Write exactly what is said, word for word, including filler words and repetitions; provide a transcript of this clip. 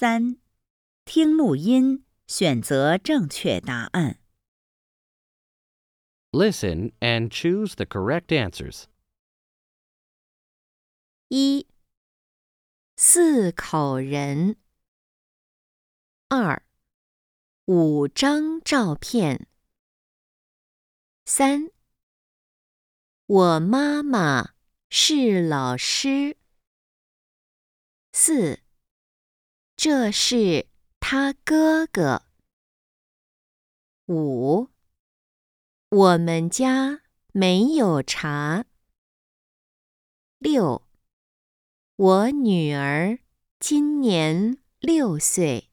三，听录音，选择正确答案。 Listen and choose the correct answers. 一、四口人。二、五张照片。三、我妈妈是老师。四、这是他哥哥。五、我们家没有茶。六、我女儿今年六岁。